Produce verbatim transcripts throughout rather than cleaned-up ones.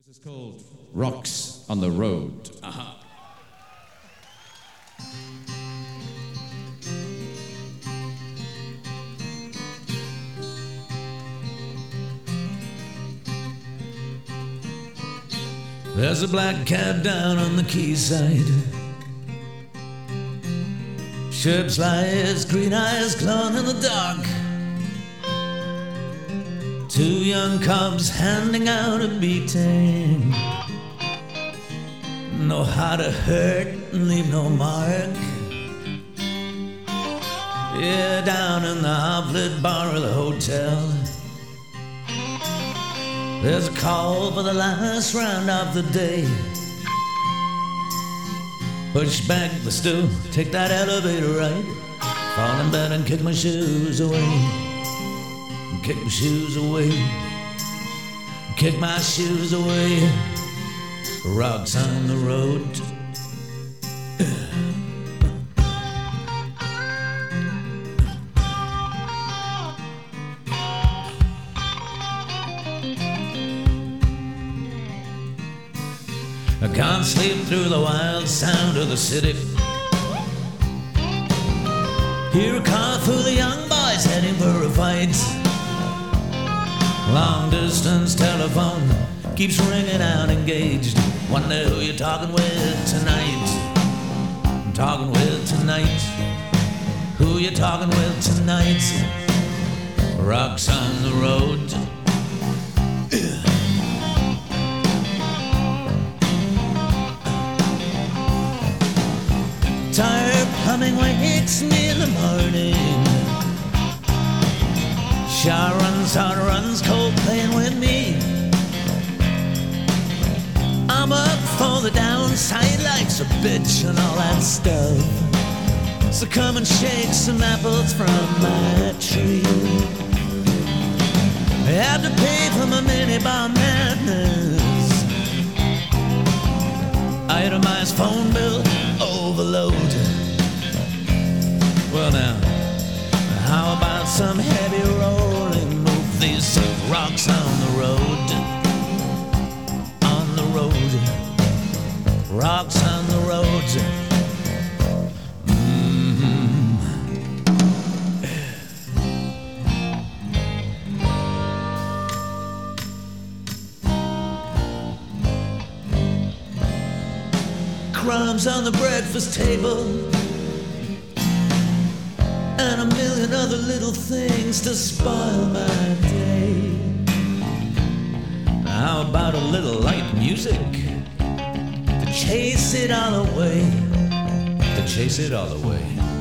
This is called Rocks on the Road. Aha. There's a black cab down on the quayside. Ship's lights, green eyes glowing in the dark. Two young cubs handing out a beating. Know how to hurt and leave no mark. Yeah, down in the half-lit bar of the hotel, there's a call for the last round of the day. Push back the stool, take that elevator ride, fall in bed and kick my shoes away. Kick my shoes away. Kick my shoes away. Rocks on the road. I can't sleep through the wild sound of the city. Hear a car full of young boys heading for a fight. Long distance telephone keeps ringing out engaged. Wonder who you're talking with tonight. I'm talking with tonight. Who you talking with tonight? Rocks on the road. Tired plumbing wakes me in the morning. Shower runs, hard runs, cold playing with me. I'm up for the downside, life's a bitch and all that stuff. So come and shake some apples from my tree. I have to pay for my minibar madness. Itemized phone bill overload. Well now, how about some heavy rolling? Move these rocks on the road. On the road. Rocks on the road. Mm-hmm. Crumbs on the breakfast table, and a million other little things to spoil my day. How about a little light music to chase it all away, to chase it all away.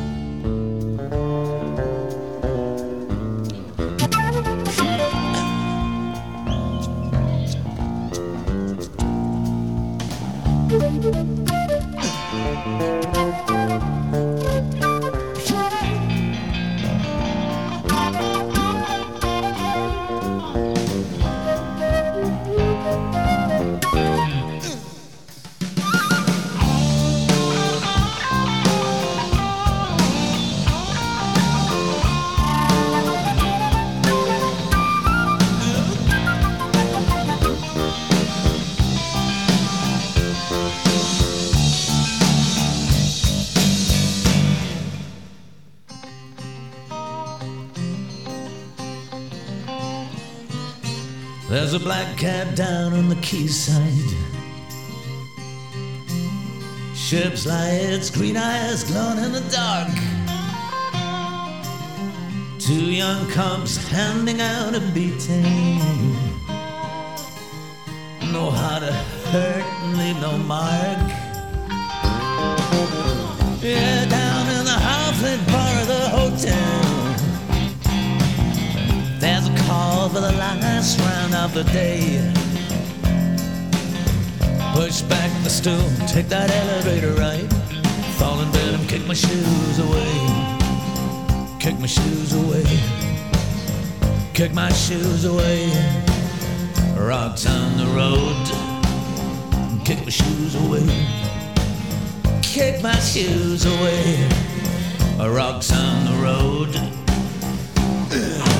There's a black cab down on the quayside. Ship's lights, green eyes glowing in the dark. Two young cubs handing out a beating. Know how to hurt and leave no mark. Yeah, down in the half-lit bar of the hotel, there's a call for the last round of the day. Push back the stool, take that elevator ride, fall in bed and kick my shoes away. Kick my shoes away. Kick my shoes away. Rocks on the road. Kick my shoes away. Kick my shoes away. Rocks on the road.